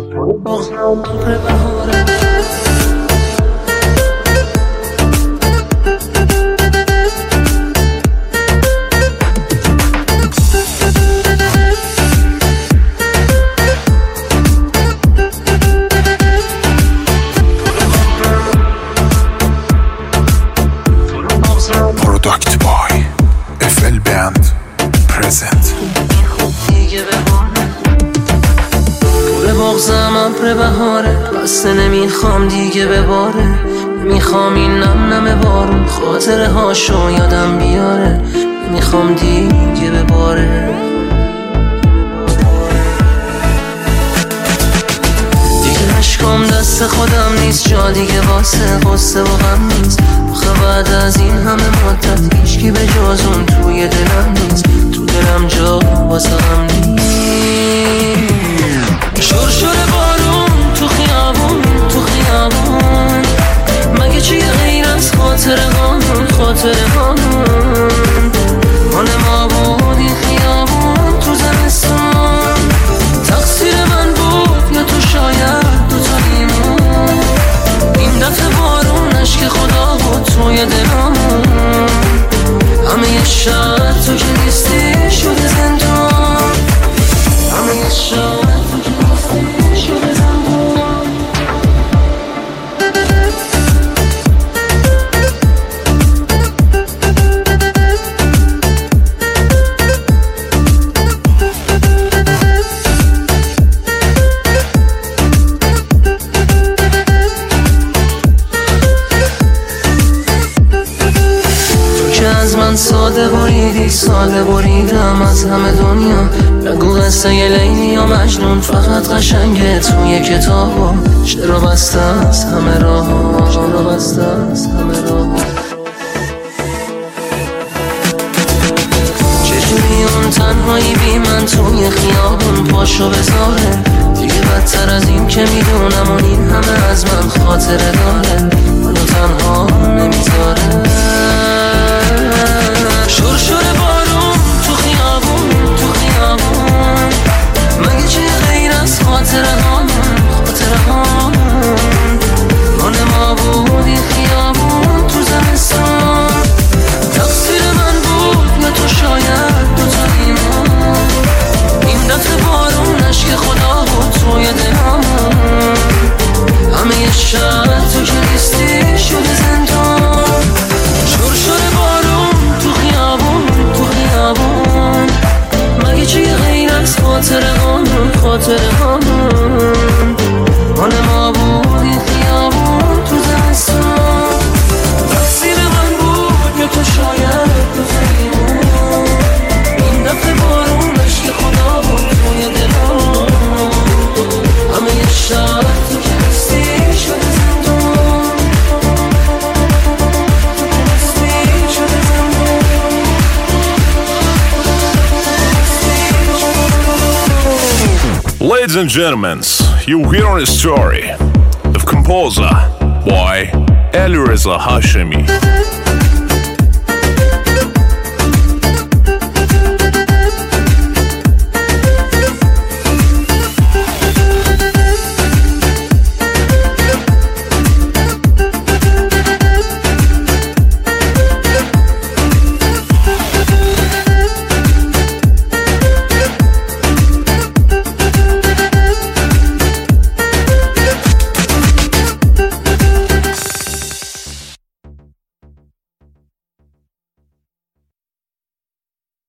بسته نمیخوام دیگه بباره، نمیخوام این نم نم بارون خاطره هاشو یادم بیاره، نمیخوام دیگه بباره. دیگه عشقام دست خودم نیست، جا دیگه واسه قصه و غم نیست. آخه بعد از این همه مدت هیچکی به جز اون توی دلم نیست، تو دلم جا واسه غم نیست. شرشر بارون تو خیابون مگه چیه غیر از خاطره هامون مال ما بود این خیابون تو زمستان. تقصیر من بود یا تو شاید دوتاییمون، این دفعه بارون عشق خدا بود توی دلامون. همه یه شهر تو که نیستی شده زندان، همه یه شهر تو که نیستی شده زندان. ساده بریدم از همه دنیا، نگو قصه ی لیلی یا مجنون، فقط قشنگه توی کتابا. چرا بسته از همه راه، چجوری اون تنهایی بی من توی خیابون پاشو بذاره. دیگه بدتر از این که میدونم اون این همه از من خاطره داره، منو تنها نمیذاره. شرشر بارون تو خیابون مگه چه غیر از خاطره هامون مال ما بود این خیابون تو زمستان. تقصیر من بود یا تو شاید دوتاییمون، این دفعه بارون عشق خدا بود توی دلامون. همه یه شهر تو که نیستی شده زندان. شرشر بارون تو خیابون مگه چیه غیر از خاطره هامون مال ما بود این خیابون تو زمستان. تقصیر من بود یا تو شاید دوتاییمون، این دفعه بارون عشق خدا بود توی دلامون. همه یه شهر تو که نیستی شده زندان. Ladies and gentlemen, you hear a story of composer by Ali Reza Hashemi.